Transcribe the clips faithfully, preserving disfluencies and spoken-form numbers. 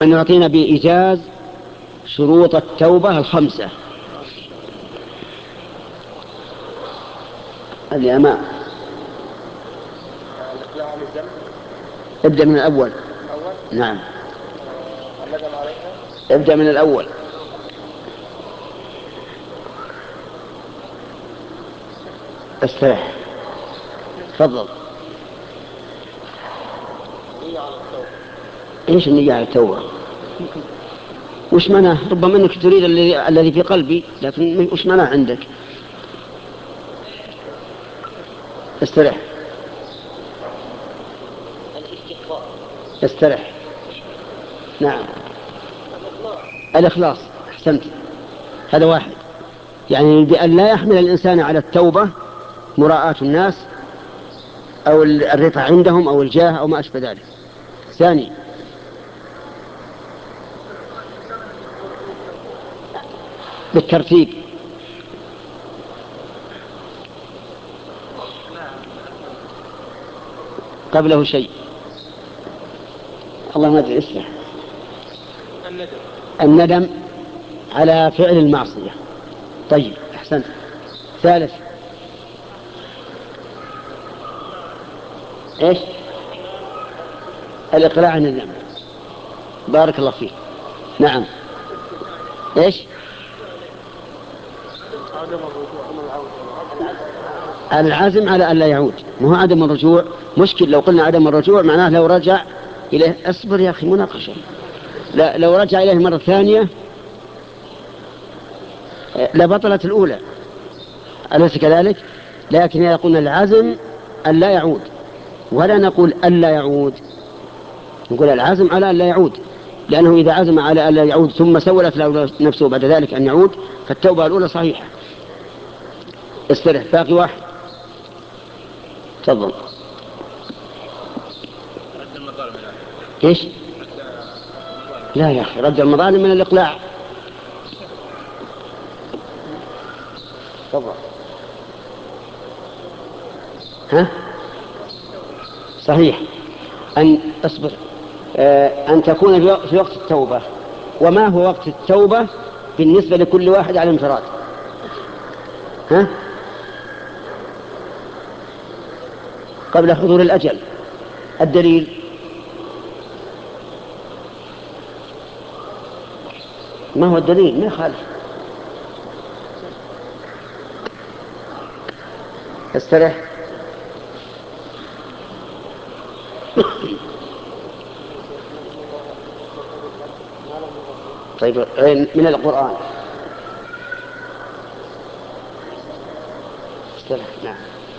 أن يعطينا بإيجاز شروط التوبة الخمسة. اللي أمام ابدأ من الأول. نعم ابدأ من الأول. استريح تفضل. ايش النية على التوبة؟ وش معناه؟ ربما انك تريد الذي الذي في قلبي، لكن وش معناه عندك؟ استريح استريح. نعم الإخلاص. أحسنت. هذا واحد، يعني بأن لا يحمل الإنسان على التوبة مراءة الناس أو الرفع عندهم أو الجاه أو ما أشبه ذلك. ثاني بالترتيب. قبله شيء الله ما أدري اسمه. الندم. الندم على فعل المعصية. طيب أحسنت. ثالث إيش؟ الإقلاع عن الذنب. بارك الله فيك. نعم إيش؟ العزم على أن لا يعود. مو عدم الرجوع مشكل. لو قلنا عدم الرجوع معناه لو رجع إليه. أصبر يا أخي مناقشة. لا لو رجع إليه مرة ثانية لبطلت الأولى، أليس كذلك؟ لكن يقولنا العزم أن لا يعود، ولا نقول أن لا يعود، نقول العزم على أن لا يعود، لأنه إذا عزم على أن لا يعود ثم سولت له نفسه بعد ذلك أن يعود فالتوبة الأولى صحيحة. استرح. باقي واحد تفضل. رد المظالم. ايش؟ لا يا أخي رد المظالم من الإقلاع. تفضل. ها صحيح. أن أصبر آه أن تكون في وقت التوبة. وما هو وقت التوبة بالنسبة لكل واحد على انفراد؟ ها قبل حضور الأجل. الدليل ما هو الدليل؟ ما يخالف. استرح. طيب من القرآن. استرح. نعم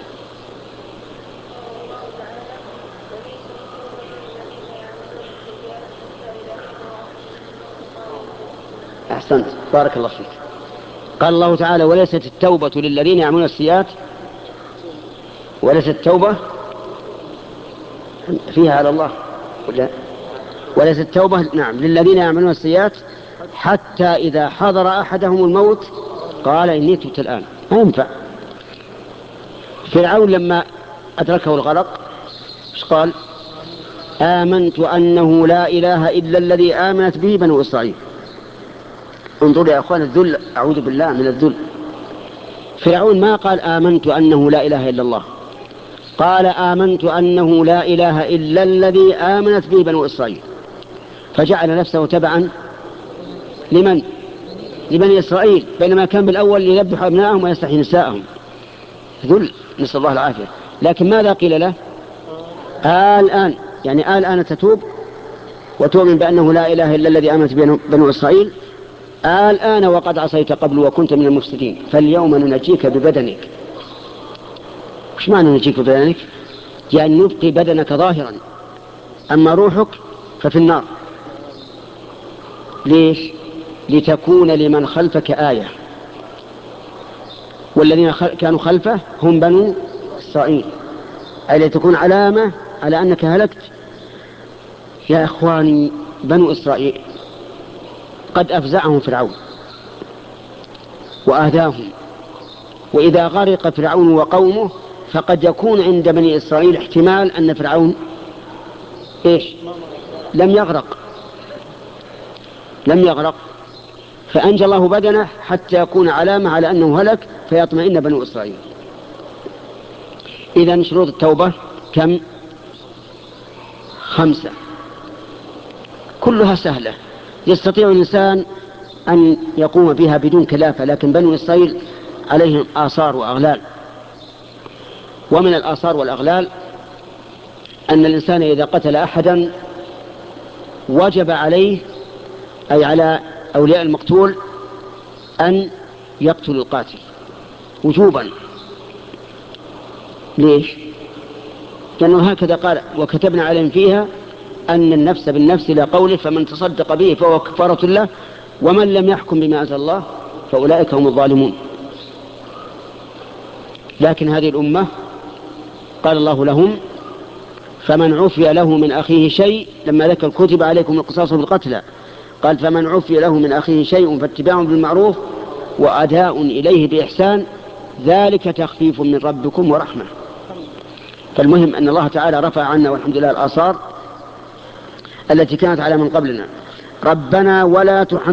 أحسنت. بارك الله فيك. قال الله تعالى وليست التوبة للذين يعملون السيئات. وليست التوبة فيها على الله. وليست التوبة نعم للذين يعملون السيئات حتى إذا حضر أحدهم الموت قال إني تبت الآن. ما ينفع. فرعون لما أدركه الغرق ايش قال؟ آمنت أنه لا إله إلا الذي آمنت به بنو إسرائيل. انظر يا أخوان الذل. أعوذ بالله من الذل. فرعون ما قال آمنت أنه لا إله إلا الله، قال آمنت أنه لا إله إلا الذي آمنت به بنو إسرائيل، فجعل نفسه تبعا لمن؟ لبني إسرائيل، بينما كان بالأول يذبح أبناءهم ويستحيي نساءهم. ذل نسأل الله العافية. لكن ماذا قيل له؟ آل الآن، يعني آل الآن تتوب وتؤمن بأنه لا إله إلا الذي آمنت به بنو إسرائيل. الآن وقد عصيت قبل وكنت من المفسدين فاليوم ننجيك ببدنك. وش معنى ننجيك ببدنك؟ يعني نبقي بدنك ظاهرا أما روحك ففي النار. ليش؟ لتكون لمن خلفك آية. والذين كانوا خلفه هم بنو إسرائيل، أي لتكون علامة على أنك هلكت. يا إخواني بنو إسرائيل قد أفزعهم فرعون وآذاهم، وإذا غرق فرعون وقومه فقد يكون عند بني إسرائيل احتمال أن فرعون إيش؟ لم يغرق. لم يغرق، فأنجى الله بدنه حتى يكون علامة على أنه هلك فيطمئن بنو إسرائيل. إذن شروط التوبة كم؟ خمسة، كلها سهلة يستطيع الإنسان أن يقوم بها بدون كلافة، لكن بنو إسرائيل عليهم آثار وأغلال. ومن الآثار والأغلال أن الإنسان إذا قتل أحدا وجب عليه، أي على أولياء المقتول، أن يقتل القاتل وجوبا. ليش؟ لأنه هكذا قال: وكتبنا عليهم فيها أن النفس بالنفس إلى قوله فمن تصدق به فهو كفارة له ومن لم يحكم بما أنزل الله فأولئك هم الظالمون. لكن هذه الأمة قال الله لهم: فمن عفي له من أخيه شيء، لما ذكر كتب عليكم القصاص في القتلى، قال: فمن عفي له من أخيه شيء فاتباع بالمعروف وأداء إليه بإحسان ذلك تخفيف من ربكم ورحمة. فالمهم أن الله تعالى رفع عنا والحمد لله الآثار التي كانت على من قبلنا. ربنا ولا تحمل